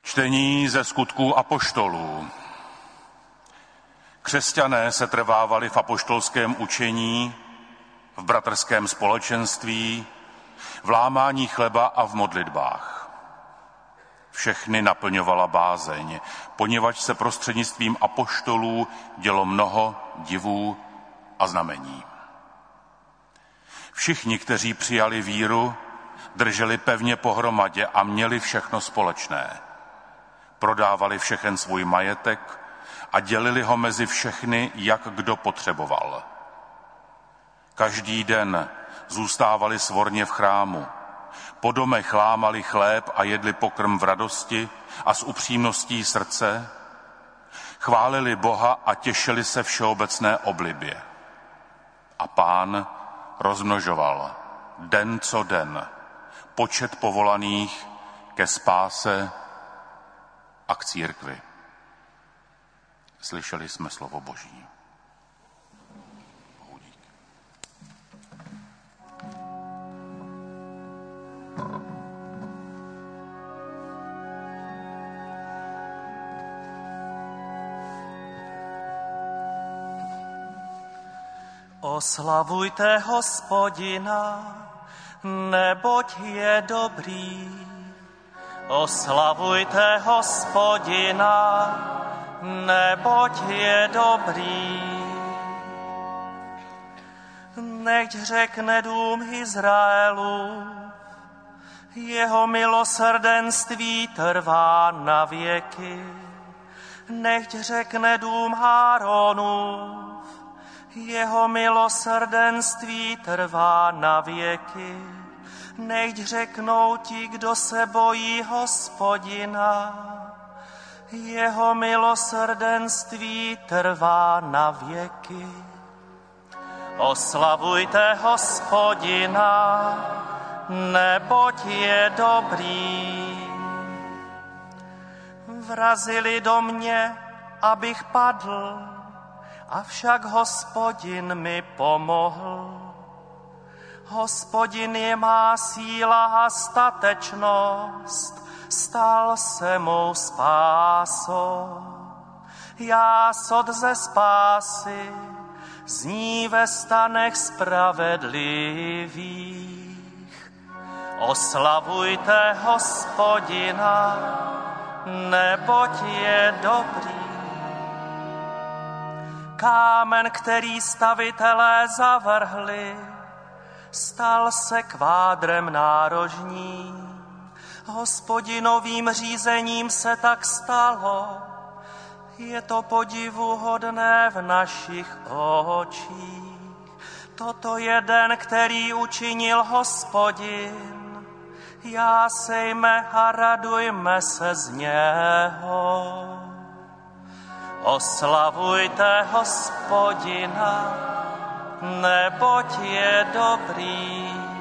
Čtení ze Skutků apoštolů. Křesťané se trvávali v apoštolském učení, v bratrském společenství, v lámání chleba a v modlitbách. Všechny naplňovala bázeň, poněvadž se prostřednictvím apoštolů dělo mnoho divů a znamení. Všichni, kteří přijali víru, drželi pevně pohromadě a měli všechno společné. Prodávali všechen svůj majetek a dělili ho mezi všechny, jak kdo potřeboval. Každý den zůstávali svorně v chrámu. Po domech lámali chléb a jedli pokrm v radosti a s upřímností srdce. Chválili Boha a těšili se všeobecné oblibě. A Pán rozmnožoval den co den počet povolaných ke spáse a k církvi. Slyšeli jsme slovo Boží. Oslavujte Hospodina, neboť je dobrý. Oslavujte Hospodina, neboť je dobrý. Nechť řekne dům Izraelu, jeho milosrdenství trvá na věky. Nechť řekne dům Áronův, jeho milosrdenství trvá na věky. Nechť řeknou ti, kdo se bojí Hospodina, jeho milosrdenství trvá na věky. Oslavujte Hospodina, neboť je dobrý. Vrazili do mě, abych padl, avšak Hospodin mi pomohl. Hospodin je má síla a statečnost, stal se mou spásou. Jásot ze spásy zní ve stanech spravedlivých. Oslavujte Hospodina, neboť je dobrý. Kámen, který stavitelé zavrhli, stal se kvádrem nárožní. Hospodinovým řízením se tak stalo, je to podivuhodné v našich očích. Toto je den, který učinil Hospodin, jásejme a radujme se z něho. Oslavujte Hospodina, neboť je dobrý.